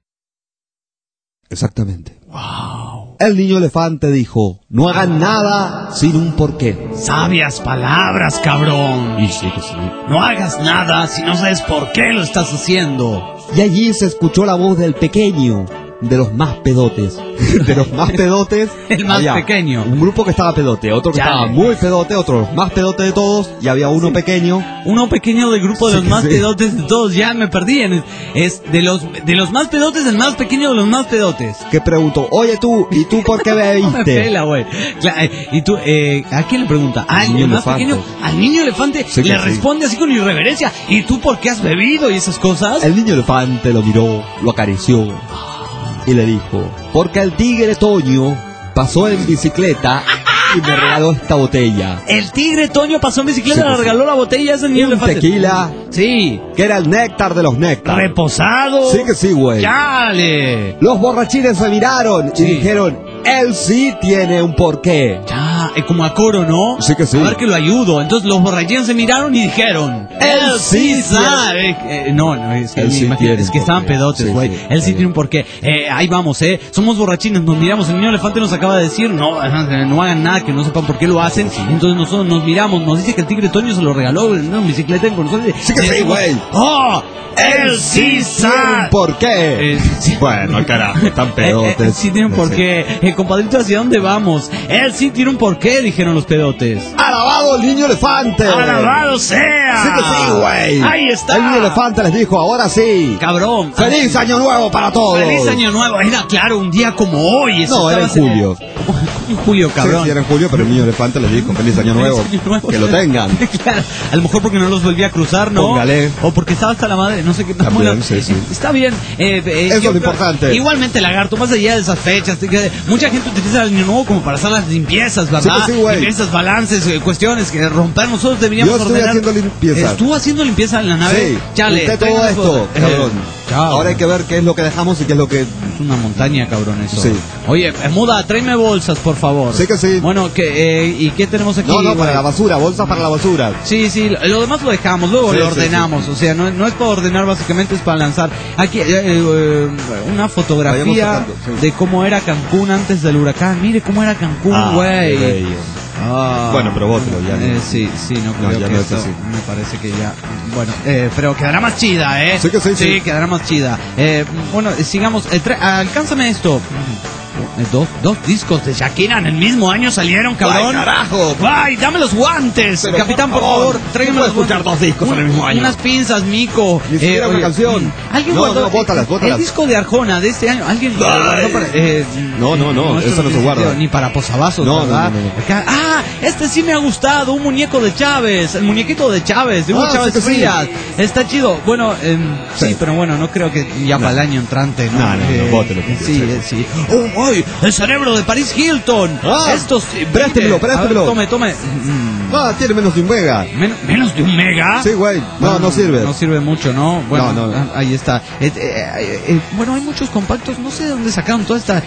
Exactamente. Wow. El niño elefante dijo: no hagan nada sin un porqué. Sabias palabras, cabrón. Y sí que sí. No hagas nada si no sabes por qué lo estás haciendo. Y allí se escuchó la voz del pequeño, de los más pedotes. De los más pedotes. El más pequeño. Un grupo que estaba pedote, otro que estaba muy pedote, otro más pedote de todos, y había uno pequeño. Uno pequeño del grupo de los más pedotes de todos, ya me perdí. Es de los más pedotes, el más pequeño de los más pedotes. ¿Qué pregunto? Oye tú, ¿y tú por qué bebiste? No me pela, güey. ¿Y tú, a quién le pregunta? ¿Al niño más pequeño? Al niño elefante le responde así con irreverencia. ¿Y tú por qué has bebido y esas cosas? El niño elefante lo miró, lo acarició y le dijo: porque el tigre Toño pasó en bicicleta y me regaló esta botella. El tigre Toño pasó en bicicleta y le regaló la botella a ese niño elefante. Tequila. Sí. Que era el néctar de los néctar. Reposado. Sí que sí, güey. ¡Chale! Los borrachines se miraron y dijeron: él sí tiene un porqué. Ya, como a coro, ¿no? Sí que sí. A ver que lo ayudo. Entonces los borrachines se miraron y dijeron: él sí sabe. No, es que, es que estaban pedotes, güey. Él sí tiene un porqué. Ahí vamos, somos borrachines, nos miramos. El niño elefante nos acaba de decir: no hagan nada, que no sepan por qué lo hacen. Entonces nosotros nos miramos, nos dice que el tigre Toño se lo regaló en una bicicleta con nosotros. Sí que sí, güey. ¡Oh! Él sí sabe. ¿Por qué? Bueno, carajo, están pedotes. Él sí tiene un porqué. Compadrito, ¿hacia dónde vamos? Él sí tiene un porqué, dijeron los pedotes. ¡Alabado el niño elefante! ¡Alabado sea! Sí que sí, güey. Ahí está. El niño elefante les dijo: ahora sí. Cabrón. ¡Feliz año nuevo para todos! ¡Feliz año nuevo! Era claro, un día como hoy. No, era en julio. En julio, cabrón. Sí, era en julio, pero el niño elefante les dijo: feliz año nuevo. Que lo tengan. Claro. A lo mejor porque no los volví a cruzar, ¿no? Póngale. O porque estaba hasta la madre, no sé qué. También, sí. Está bien. Eso es lo importante. Igualmente, lagarto, más allá de esas fechas, mucha gente utiliza el año nuevo como para hacer las limpiezas, ¿verdad? Sí, güey. Limpiezas, balances, cuestiones que romper. Nosotros deberíamos ordenar. Yo estoy haciendo limpieza. ¿Estuvo haciendo limpieza en la nave? Sí. Chale. Usted todo esto, cabrón. Ahora hay que ver qué es lo que dejamos y qué es lo que... Es una montaña, cabrón, eso. Sí. Oye, Muda, tráeme bolsas, por favor. Sí que sí. Bueno, ¿y qué tenemos aquí? No, para la basura, bolsas para la basura. Sí, lo demás lo dejamos, luego lo ordenamos. O sea, no es para ordenar, básicamente es para lanzar. Aquí, una fotografía de cómo era Cancún antes del huracán. Mire cómo era Cancún, güey. Bueno, pero bótelo ya. Sí, no creo que esto me parece que ya... Bueno, pero quedará más chida, ¿eh? Sí que sí. Sí, quedará más chida. Bueno, sigamos. Alcánzame esto. Dos discos de Shakira en el mismo año salieron, cabrón. ¡Ay, carajo! ¡Ay, dame los guantes! Pero, capitán, por favor, tráigame los escuchar guantes. 2 discos en el mismo año. Unas pinzas, mico. Ni siquiera una canción. ¿Alguien guardó? Bótalas. El disco de Arjona de este año. ¿Alguien guardó para, No, eso no se guarda. Ni para posavasos, ¿verdad? No. Este sí me ha gustado. Un muñeco de Chávez. El muñequito de Chávez, de Hugo Chávez Frías. Está chido. Bueno, sí, pero bueno, no creo que ya para el año entrante, ¿no? No, bótelo. Sí. ¡Oh, el cerebro de Paris Hilton! Estos... Préstemelo. Tome. Tiene menos de un mega. ¿Menos de un mega? Sí, güey. No sirve. No sirve mucho, ¿no? Bueno, no. Ahí está. Bueno, hay muchos compactos. No sé de dónde sacaron toda esta...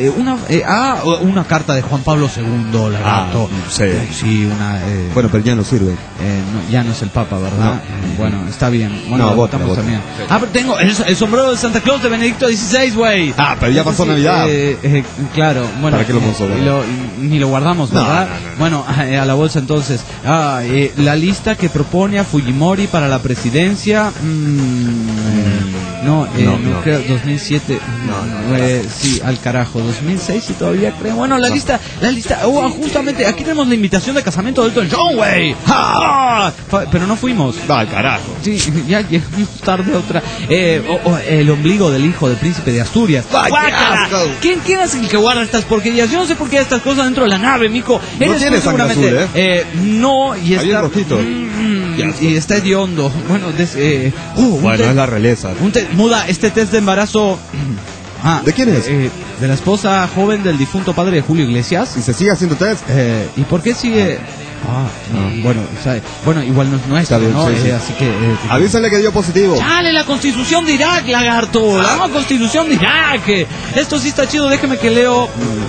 una carta de Juan Pablo II, lagarto. Sí, una... Bueno, pero ya no sirve. Ya no es el Papa, ¿verdad? Bueno, está bien. Bueno, lo votamos también. Sí. Pero tengo el sombrero de Santa Claus de Benedicto XVI, güey. Pero ya pasó Navidad. Claro, bueno. ¿Para qué lo puso? Ni lo guardamos, ¿verdad? No. Bueno, a la bolsa entonces. La lista que propone a Fujimori para la presidencia. No, creo 2007. Sí, al carajo. 2006 y todavía creo. Bueno, la lista. Justamente aquí tenemos la invitación de casamiento de Elton John, güey. Pero no fuimos. Al carajo. Sí, ya llegamos tarde otra. El ombligo del hijo del príncipe de Asturias. ¿Quién es el que guarda estas porquerías? Yo no sé por qué hay estas cosas dentro de la nave, mico. No tiene sangre azul, no, y está rojito. Y está hediondo. Bueno, es la realeza. Muda, este test de embarazo. ¿De quién es? De la esposa joven del difunto padre de Julio Iglesias. ¿Y se sigue haciendo test? ¿Y por qué sigue? Bueno, igual no es nuestro, ¿no? Sí. Así que... avísale que dio positivo. ¡Dale, la Constitución de Irak, lagarto! ¡La nueva Constitución de Irak! Esto sí está chido, déjeme que leo...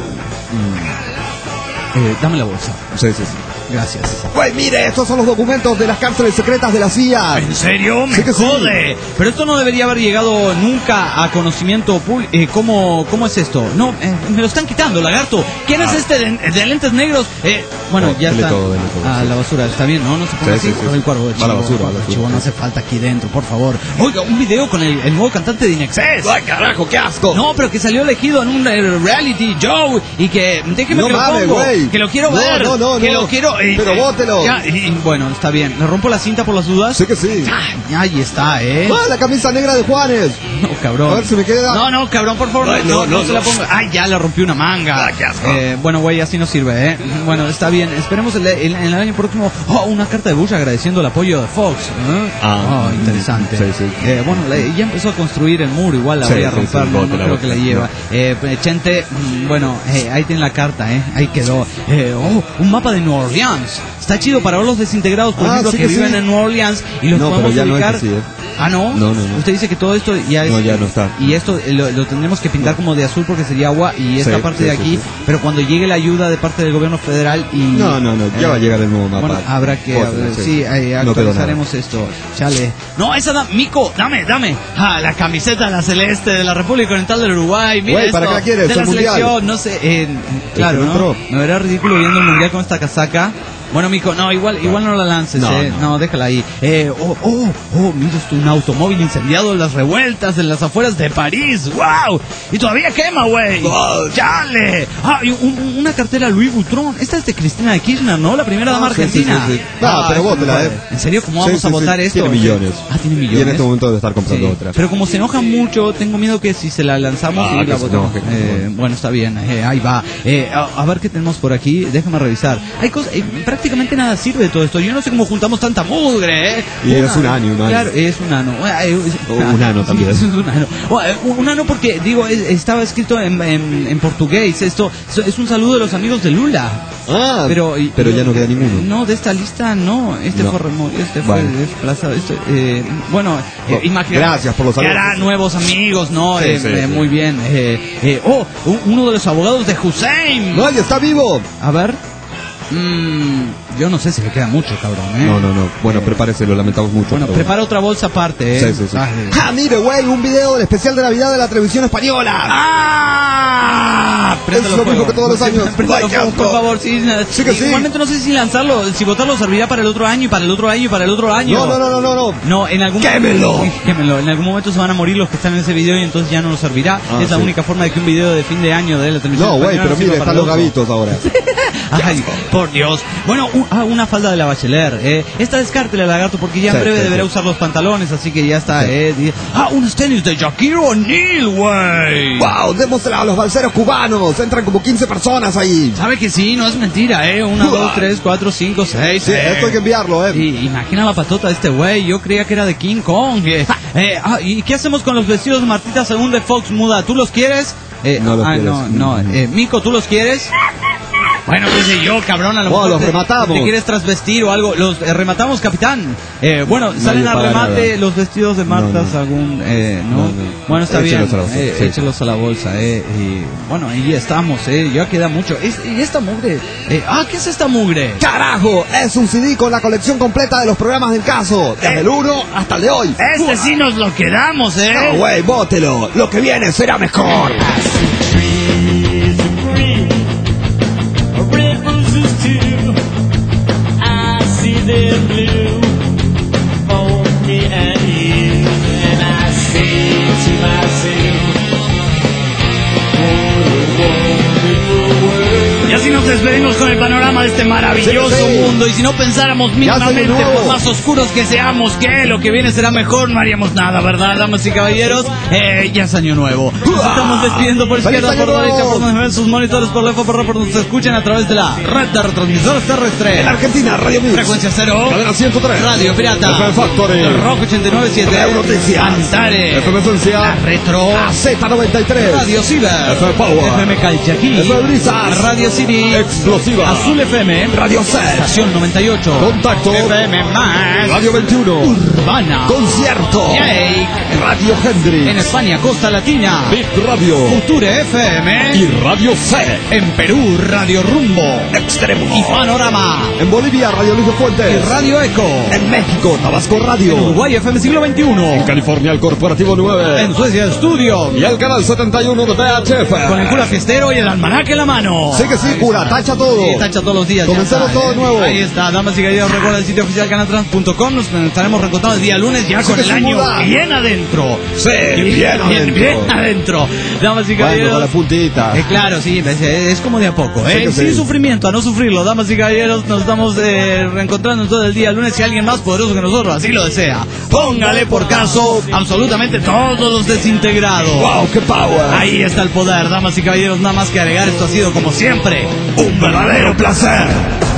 dame la bolsa. Sí. Gracias. Güey, mire, estos son los documentos de las cárceles secretas de la CIA. ¿En serio? Me jode. Sí. Pero esto no debería haber llegado nunca a conocimiento público. ¿Cómo es esto? No, me lo están quitando, lagarto. ¿Quién es este de lentes negros? Ya está. A la basura, está bien, ¿no? No se ponga así. El cuervo de chivo, a la basura. Chivo, no hace falta aquí dentro, por favor. Oiga, un video con el nuevo cantante de Inexcess. ¡Ay, carajo, qué asco! No, pero que salió elegido en un reality show y que... Déjeme que lo pongo. Wey. Que lo quiero ver. Que lo quiero... Pero bótelo. Bueno, está bien. ¿Le rompo la cinta por las dudas? Sí que sí. Ahí está, la camisa negra de Juanes. No, cabrón. A ver si me queda. No, cabrón, por favor. No se la ponga. Ay, ya le rompí una manga. Qué asco. Bueno, güey, así no sirve, Bueno, está bien. Esperemos en el año próximo. Una carta de Bush agradeciendo el apoyo de Fox. Interesante. Sí. Ya empezó a construir el muro. Igual la voy a romper. No creo que la lleva. Chente, ahí tiene la carta, Ahí quedó. Un mapa de New Orleans. Está chido para ver los desintegrados, por ejemplo, que viven en New Orleans y los podemos ubicar. ¿No? No. Usted dice que todo esto ya es... No, ya no está. Y esto lo tendremos que pintar como de azul porque sería agua y esta parte de aquí, pero cuando llegue la ayuda de parte del gobierno federal y... No, ya va a llegar el nuevo mapa. Bueno, habrá que... actualizaremos esto. Chale. No, Mico, dame. La camiseta, la celeste de la República Oriental del Uruguay. Mira esto. ¿Para qué la quieres? De la selección, no sé. Claro, ¿no? Me verá ridículo viendo el mundial con esta casaca. Bueno, Mico, igual no la lances, no, déjala ahí. Mira esto, un automóvil incendiado en las revueltas en las afueras de París. ¡Wow! Y todavía quema, güey. ¡Chale! Y una cartera Louis Vuitton. Esta es de Cristina de Kirchner, ¿no? La primera dama argentina. Sí. Pero bótela, ¿En serio? ¿Cómo vamos a votar esto? Tiene millones. Tiene millones. Y en este momento debe estar comprando otra. Pero como se enoja mucho, tengo miedo que si se la lanzamos y la votamos. Bueno, está bien. Ahí va. A ver qué tenemos por aquí. Déjame revisar. Hay cosas... prácticamente nada sirve de todo esto. Yo no sé cómo juntamos tanta mugre, Y es un ano. Claro, es un ano. Un ano también. Es un ano. Un ano porque, digo, estaba escrito en portugués. Esto es un saludo de los amigos de Lula. Pero ya no queda ninguno. No, de esta lista no. Fue desplazado. Imagínate. Gracias por los saludos. Hará nuevos amigos, ¿no? Muy bien. Uno de los abogados de Hussein. ¡No, ya está vivo! A ver. Yo no sé si le queda mucho, cabrón, No. Bueno, prepárese, lo lamentamos mucho. Bueno, prepara otra bolsa aparte, Sí. Mire, güey, un video del especial de Navidad de la televisión española. Es lo mismo que todos los años. Por favor, sí. Igualmente no sé si lanzarlo, si votarlo servirá para el otro año y para el otro año y para el otro año. No, en algún ¡Quémelo! En algún momento se van a morir los que están en ese video y entonces ya no nos servirá. Es la única forma de que un video de fin de año de la televisión española. No, güey, pero mire, están los gavitos ahora. Ay, por Dios. Bueno, una falda de la Bacheler. Esta descártela, lagarto, porque ya en breve deberá usar los pantalones, así que ya está. Unos tenis de Shaquille O'Neal, güey. Wow, démosela a los balseros cubanos. Entran como 15 personas ahí. ¿Sabe que sí? No es mentira, 1, 2, 3, 4, 5, 6. Sí, esto hay que enviarlo, Imagina la patota de este güey. Yo creía que era de King Kong. ¿Y qué hacemos con los vestidos de Martita según de Fox Muda? ¿Tú los quieres? No. Mico, ¿tú los quieres? Bueno, qué sé yo, cabrón, a lo mejor los rematamos. ¿Te quieres trasvestir o algo? Los rematamos, capitán. Salen a remate nada. Los vestidos de Marta Sagún. Bueno, está bien. Échelos a la bolsa, y bueno, ahí estamos, ya queda mucho. ¿Y esta mugre? ¿Qué es esta mugre? ¡Carajo! Es un CD con la colección completa de los programas del caso. Desde el 1 hasta el de hoy. Sí nos lo quedamos, No, güey, bótelo. Lo que viene será mejor. Blue for me and you, and I see seguimos con el panorama de este maravilloso mundo. Y si no pensáramos mínimamente, por más oscuros que seamos, que lo que viene será mejor, no haríamos nada, ¿verdad, damas y caballeros? Ya es año nuevo. Nos estamos despidiendo por izquierda, por derecha, por sus monitores, por lejos, por donde se escuchan a través de la red de retransmisores terrestres. En Argentina, Radio Mix. Frecuencia Cero. Cadena 103. Radio Pirata. FM Factory. Rock 89.7. Noticias. Antares. FM Esencia. La Retro. Z93. Radio Ciber. FM Power. FM Calchaquí. FM Brisas. Radio City. Explosiva. Azul FM. Radio C. Estación 98. Contacto. FM Más. Radio 21. Urbana. Concierto. Jake. Radio Hendrix. En España, Costa Latina. Big Radio. Future FM. Y Radio C. En Perú, Radio Rumbo. Extremo. Y Panorama. En Bolivia, Radio Luis Fuentes. Y Radio Eco. En México, Tabasco Radio. En Uruguay, FM Siglo XXI. En California, el Corporativo 9. En Suecia, Estudio. Y el canal 71 de VHF. Con el cura fiestero y el almanaque en la mano. Sí que sí, cura, tacha todo. Sí, tacha todos los días. Comenzamos todo de nuevo. Ahí está, damas y caballeros, recuerda el sitio oficial canaltrans.com. Nos estaremos reencontrando el día lunes ya con el año bien adentro. Sí, bien adentro. Bien adentro. Damas y caballeros. Bueno, con la puntita. Claro, sí, es como de a poco. Sí, Sin sí. sufrimiento, a no sufrirlo. Damas y caballeros, nos estamos reencontrando todo el día lunes. Si alguien más poderoso que nosotros así lo desea, póngale por caso absolutamente todos los desintegrados. ¡Wow, qué power! Ahí está el poder, damas y caballeros. Nada más que agregar, esto ha sido como siempre un verdadero placer.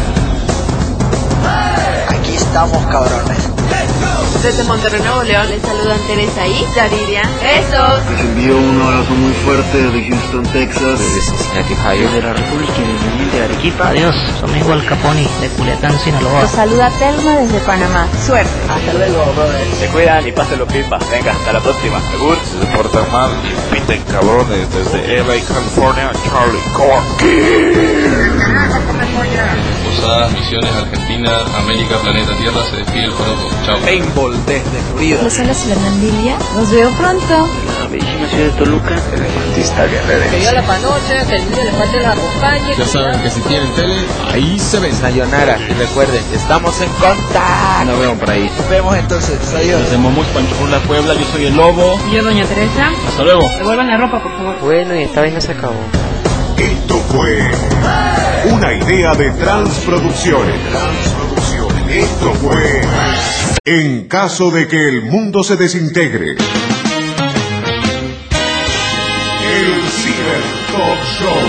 Aquí estamos, cabrones. Desde Monterrey, Nuevo León, les saludan Teresa y Yariria. ¡Besos! Les envío un abrazo muy fuerte desde Houston, Texas. Desde Cincinnati, Ohio. Desde la República Independiente de Arequipa. Adiós, soy igual Caponi de Culiacán, Sinaloa. Los saluda Telma desde Panamá. Suerte. Hasta luego, brother. Se cuidan y pásenlo pipa. Venga, hasta la próxima. Segur. Se portan mal y piten cabrones desde LA, California, Charlie Corky. Posadas, Misiones, Argentina, América, Planeta Tierra, se despide el Joropo. Chao. Paintball desde Florida. Los hola, soy Hernandilia. Nos veo pronto. La bellísima ciudad de Toluca. El dentista guerrero. Que yo la panoche, que el niño le falta la acompañe. Ya saben que si tienen tele, ahí se ven. Sayonara. Y recuerden, estamos en contacto. Nos vemos por ahí. Nos vemos entonces. Adiós. Desde Momuch, Panchurla, Puebla, yo soy el Lobo. Y yo, doña Teresa. Hasta luego. Devuelvan la ropa, por favor. Bueno, y esta vaina se acabó. Esto fue una idea de Transproducciones. Esto fue En caso de que el mundo se desintegre. El Ciber Talk Show.